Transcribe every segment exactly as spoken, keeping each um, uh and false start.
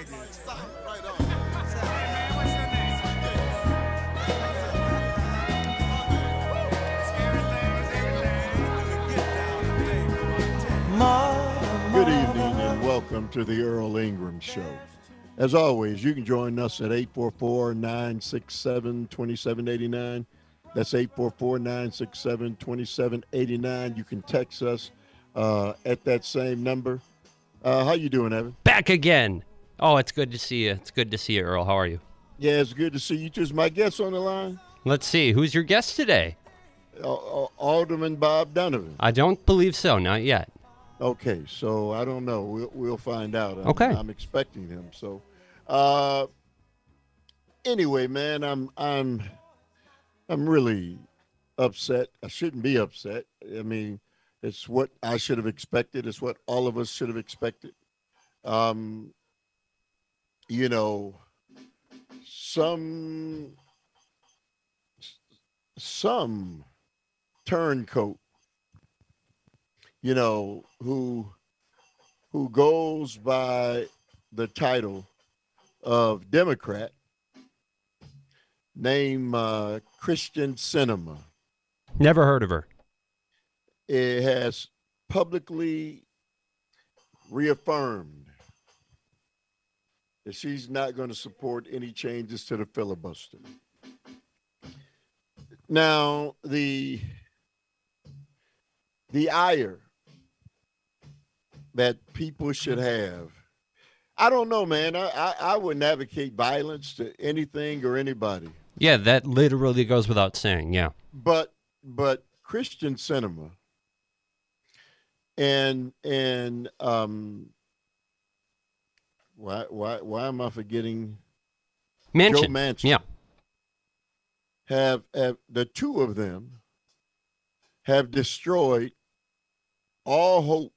Good evening and welcome to the Earl Ingram Show. As always, you can join us at eight four four, nine six seven, two seven eight nine. That's eight four four, nine six seven, two seven eight nine. You can text us uh, at that same number. Uh, how you doing, Evan? Back again. Oh, it's good to see you. It's good to see you, Earl. How are you? Yeah, it's good to see you. Just my guest on the line? Let's see. Who's your guest today? Uh, Alderman Bob Donovan. I don't believe so. Not yet. Okay, so I don't know. We'll, we'll find out. I'm, okay. I'm expecting him. So, uh, anyway, man, I'm I'm I'm really upset. I shouldn't be upset. I mean, it's what I should have expected. It's what all of us should have expected. Um, you know, some some turncoat, you know, who who goes by the title of Democrat, named uh, Kyrsten Sinema. Never heard of her. It has publicly reaffirmed that she's not going to support any changes to the filibuster. Now, the the ire that people should have, I don't know, man. I, I, I wouldn't advocate violence to anything or anybody. Yeah, that literally goes without saying, yeah. But but Kyrsten Sinema and and um why why why am I forgetting Manchin. Joe Manchin? Yeah. Have have the two of them have destroyed all hope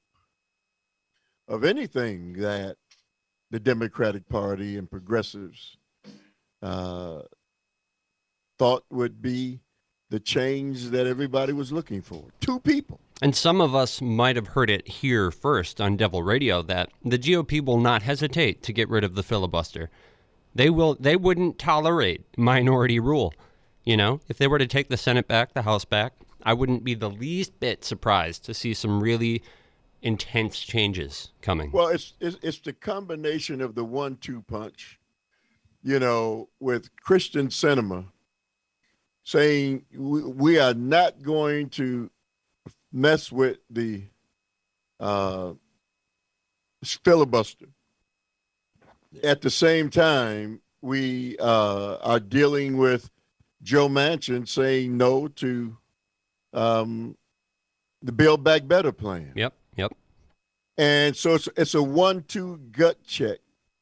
of anything that the Democratic Party and progressives uh, thought would be the change that everybody was looking for. Two people. And some of us might have heard it here first on Devil Radio that the G O P will not hesitate to get rid of the filibuster. They will. They wouldn't tolerate minority rule. You know, if they were to take the Senate back, the House back, I wouldn't be the least bit surprised to see some really intense changes coming. Well, it's it's, it's the combination of the one two punch, you know, with Kyrsten Sinema saying we, we are not going to mess with the uh, filibuster. At the same time, we uh, are dealing with Joe Manchin saying no to um, the Build Back Better plan. Yep, yep. And so it's, it's a one two gut check,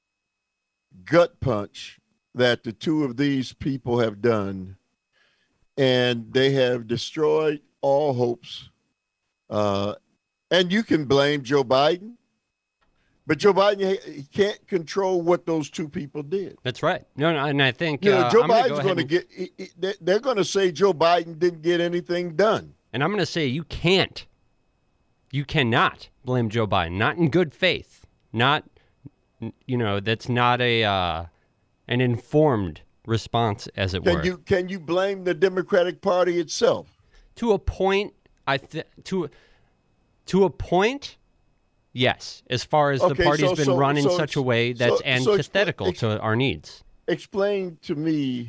gut punch that the two of these people have done. And they have destroyed all hopes. Uh, and you can blame Joe Biden, but Joe Biden he can't control what those two people did. That's right. No, no, and I think you know, uh, Joe I'm Biden's go going to and... get. He, he, they're going to say Joe Biden didn't get anything done. And I'm going to say you can't. You cannot blame Joe Biden. Not in good faith. Not, you know, that's not a uh, an informed response, as it can were. You, can you blame the Democratic Party itself? To a point, I th- to to a point, yes. As far as okay, the party's so, been so, run in so, such a way that's so, antithetical so expl- to our needs. Explain to me,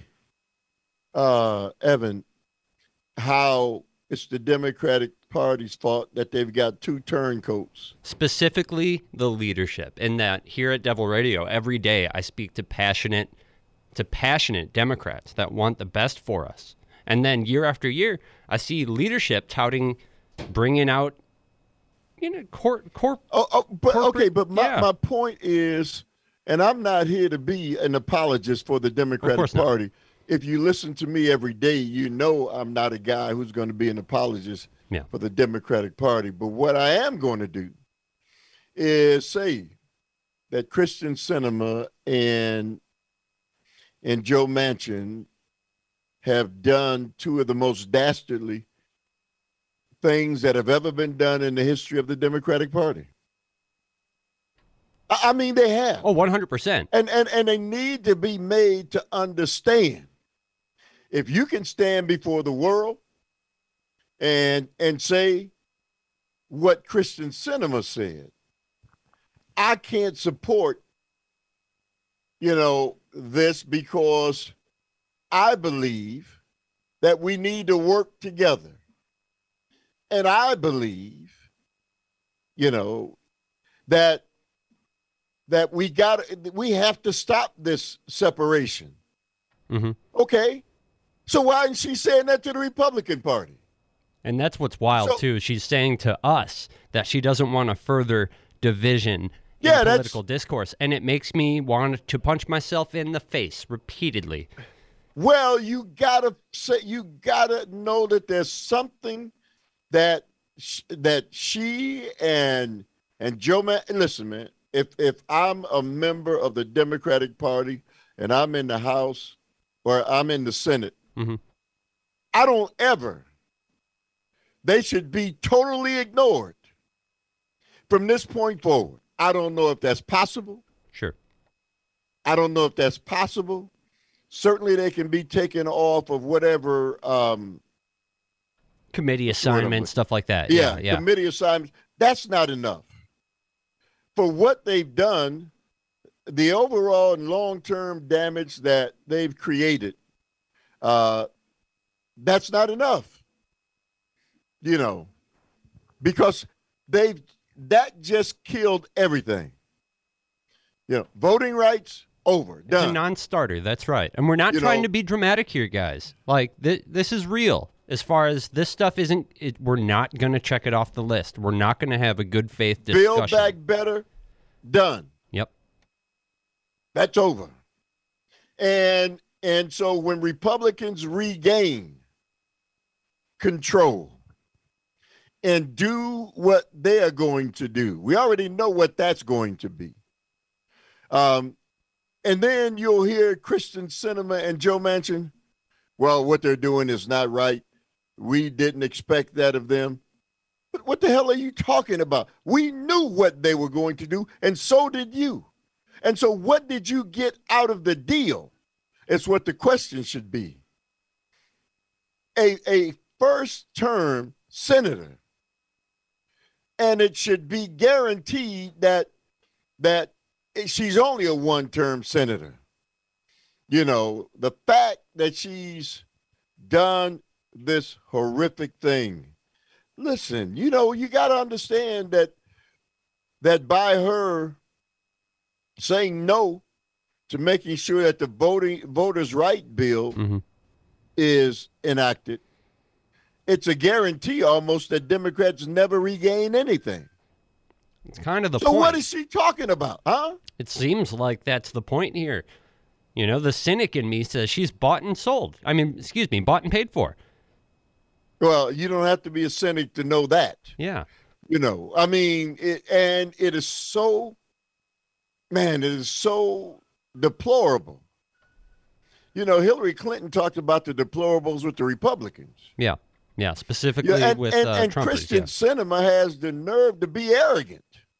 uh, Evan, how it's the Democratic Party's fault that they've got two turncoats. Specifically, the leadership. In that here at Devil Radio, every day I speak to passionate to passionate Democrats that want the best for us. And then year after year, I see leadership touting, bringing out, you know, court, court. Oh, oh but okay, but my, yeah. my point is, and I'm not here to be an apologist for the Democratic Party. If you listen to me every day, you know I'm not a guy who's going to be an apologist yeah. for the Democratic Party. But what I am going to do is say that Kyrsten Sinema and and Joe Manchin have done two of the most dastardly things that have ever been done in the history of the Democratic Party. I, I mean, they have. Oh, one hundred percent. And, and, and they need to be made to understand. If you can stand before the world and and say what Christian Cinema said, I can't support, you know, this because I believe that we need to work together. And I believe, you know, that that we got we have to stop this separation. Mm-hmm. Okay. So why isn't she saying that to the Republican Party? And that's what's wild, so, too. She's saying to us that she doesn't want a further division yeah, in political discourse. And it makes me want to punch myself in the face repeatedly. Well, you gotta say, you gotta know that there's something that sh- that she and and Joe Man. Listen, man. If if I'm a member of the Democratic Party and I'm in the House or I'm in the Senate, mm-hmm. I don't ever. They should be totally ignored from this point forward. I don't know if that's possible. Sure. I don't know if that's possible. Certainly they can be taken off of whatever um, committee assignments, stuff like that. Yeah, yeah, yeah. Committee assignments. That's not enough. For what they've done, the overall and long-term damage that they've created, uh, that's not enough. You know, because they've that just killed everything. You know, voting rights over, done. It's a non-starter. That's right. And we're not you trying know, to be dramatic here, guys. Like th- this is real. As far as this stuff isn't, it, we're not going to check it off the list. We're not going to have a good faith discussion. Build Back Better, done. Yep, that's over. And and so when Republicans regain control and do what they are going to do. We already know what that's going to be. Um, and then you'll hear Christian Cinema and Joe Manchin, well, what they're doing is not right. We didn't expect that of them. But what the hell are you talking about? We knew what they were going to do, and so did you. And so what did you get out of the deal? It's what the question should be. A, a first-term senator, and it should be guaranteed that that she's only a one-term senator. You know, the fact that she's done this horrific thing. Listen, you know, you got to understand that that by her saying no to making sure that the voting voters' right bill mm-hmm. is enacted, it's a guarantee almost that Democrats never regain anything. It's kind of the so point. So what is she talking about, huh? It seems like that's the point here. You know, the cynic in me says she's bought and sold. I mean, excuse me, bought and paid for. Well, you don't have to be a cynic to know that. Yeah. You know, I mean, it, and it is so, man, it is so deplorable. You know, Hillary Clinton talked about the deplorables with the Republicans. Yeah. Yeah, specifically yeah, and, with and, uh, and Trumpers, Christian yeah. Cinema has the nerve to be arrogant.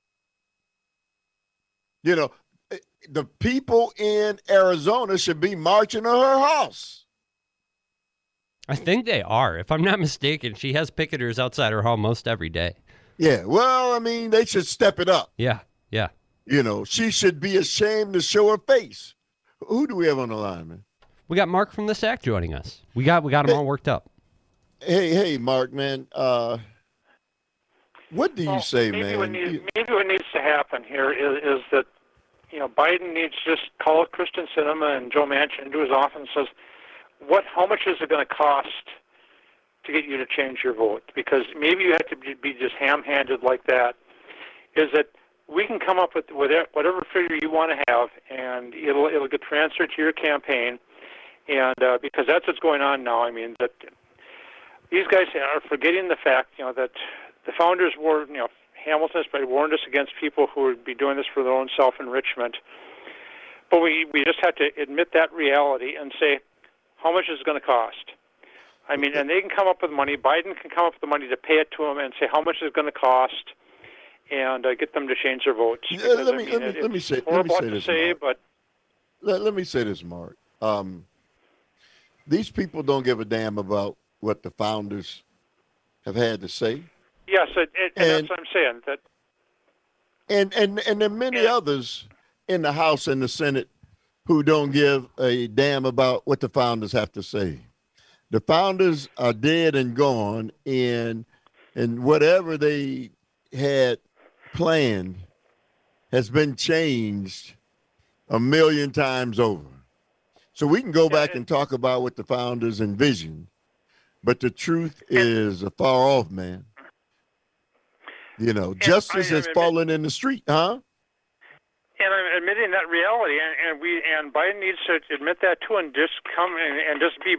You know, the people in Arizona should be marching on her house. I think they are. If I'm not mistaken, she has picketers outside her home most every day. Yeah, well, I mean, they should step it up. Yeah, yeah. You know, she should be ashamed to show her face. Who do we have on the line, man? We got Mark from the S A C joining us. We got we got him hey, all worked up. Hey, hey, Mark, man. Uh, what do you well, say, maybe man? What needs, you... Maybe what needs to happen here is, is that, you know, Biden needs to just call Christian Cinema and Joe Manchin into his office and says, what, how much is it going to cost to get you to change your vote? Because maybe you have to be just ham-handed like that. Is that we can come up with whatever figure you want to have, and it'll it'll get transferred to your campaign, and uh, because that's what's going on now. I mean, that these guys are forgetting the fact, you know, that the founders were, you know, Hamilton has warned us against people who would be doing this for their own self-enrichment. But we, we just have to admit that reality and say, how much is it going to cost? I mean, and they can come up with money. Biden can come up with the money to pay it to them and say how much is it going to cost. and uh, get them to change their votes. Yeah, Because, let I me mean, let me it- let me it's say let me horrible say to this, say, Mark. but Let, let me say this, Mark. Um, these people don't give a damn about what the founders have had to say, yes, it, it, and, And- that's what I'm saying. That and and and there are many Yeah. others in the House and the Senate who don't give a damn about what the founders have to say. The founders are dead and gone, and and whatever they had planned has been changed a million times over. So we can go back it- and talk about what the founders envisioned, but the truth is far off, man. You know, justice I- I has mean, fallen in the street, huh? And I'm admitting that reality, and, and we and Biden needs to admit that too, and just come and, and just be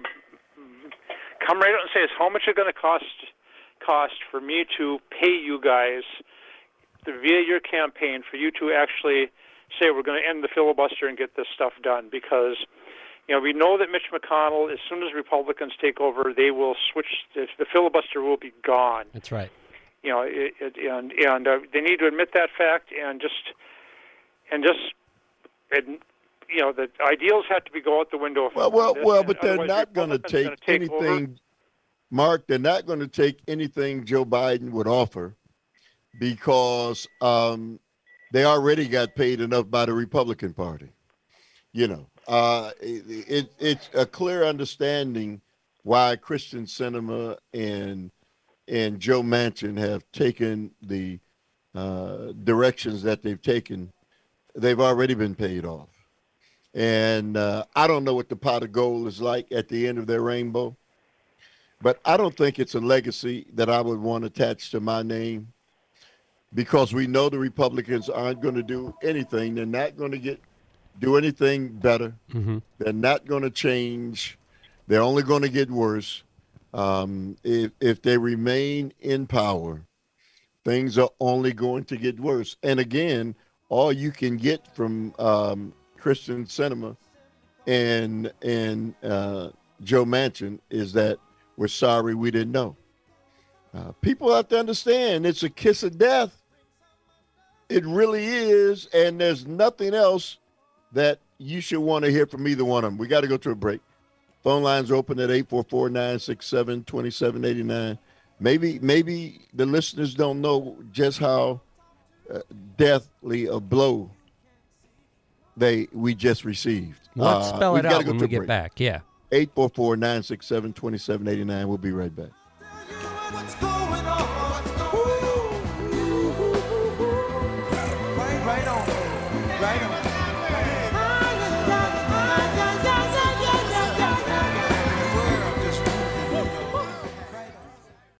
come right out and say, "It's how much it's going to cost cost for me to pay you guys to, via your campaign for you to actually say we're going to end the filibuster and get this stuff done." Because you know we know that Mitch McConnell, as soon as Republicans take over, they will switch. The, the filibuster will be gone. That's right. You know, it, it, and and uh, they need to admit that fact and just. And just, and, you know, the ideals have to be go out the window. Well, well, this, well, and but they're otherwise not going to Republicans take are gonna over. anything, Mark. They're not going to take anything Joe Biden would offer because um, they already got paid enough by the Republican Party. You know, uh, it, it, it's a clear understanding why Christian Sinema and and Joe Manchin have taken the uh, directions that they've taken. They've already been paid off. And uh, I don't know what the pot of gold is like at the end of their rainbow, but I don't think it's a legacy that I would want attached to my name because we know the Republicans aren't going to do anything. They're not going to get do anything better. Mm-hmm. They're not going to change. They're only going to get worse. Um, if, if they remain in power, things are only going to get worse. And again, all you can get from um, Christian Sinema and and uh, Joe Manchin is that we're sorry we didn't know. Uh, people have to understand it's a kiss of death. It really is, and there's nothing else that you should want to hear from either one of them. We got to go to a break. Phone lines open at eight four four, nine six seven, two seven eight nine. Maybe maybe the listeners don't know just how uh, deathly a blow they we just received. Let's Uh, spell we it gotta out go when to we a get break. back. Yeah. eight four four, nine six seven, two seven eight nine. We'll be right back. What's going on? What's going on? Right, right on. Right on.